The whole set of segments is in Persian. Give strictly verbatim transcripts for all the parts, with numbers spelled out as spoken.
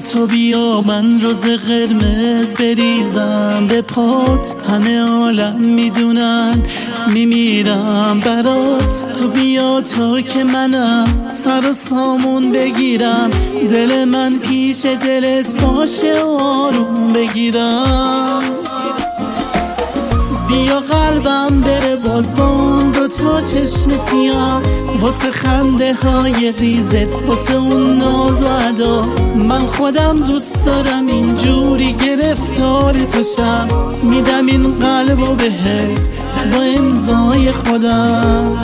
تو بیا من روز قرمز بریزم به پات، همه عالم میدونن میمیرم برات. تو بیا تا که منم سر و سامون بگیرم، دل من پیش دلت باشه آروم بگیرم. بیا قلبم بره بازم دو تا چشم سیاه، واسه خنده های ریزت، واسه اون ناز و ادا. من خودم دوست دارم اینجوری گرفتار تو شم، میدم این قلبو بهت با امضای خودم.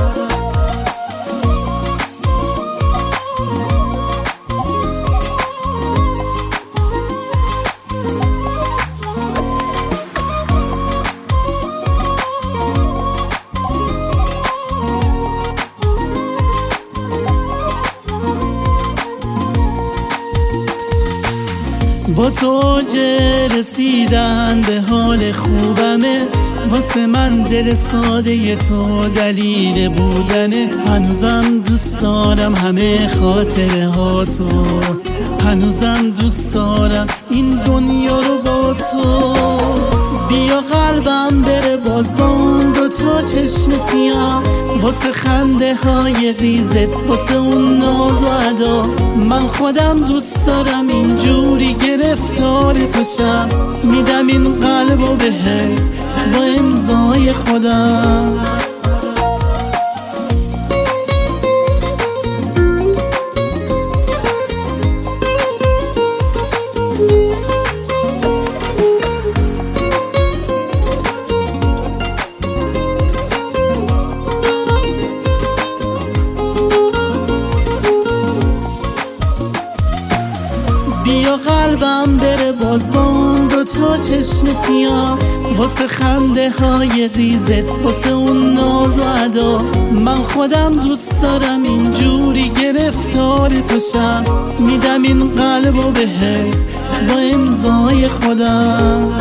با تو رسیدن به حال خوبمه، واسه من دل ساده تو دلیل بودنه. هنوزم دوست دارم همه خاطره ها تو، هنوزم دوست دارم این دنیا رو با تو. بیا قلبم بره بازم دو تا چشم سیاه، واسه خنده های ریزت، واسه اون ناز و ادا. من خودم دوست دارم اینجوری گرفتار تو شم، میدم این قلبو بهت با امضای خودم. بیا قلبم بره بازم دو تا چشم سیاه، واسه خنده های ریزت، واسه اون ناز و ادا. من خودم دوست دارم اینجوری گرفتار تو شم، میدم این قلبو بهت با امضای خودم.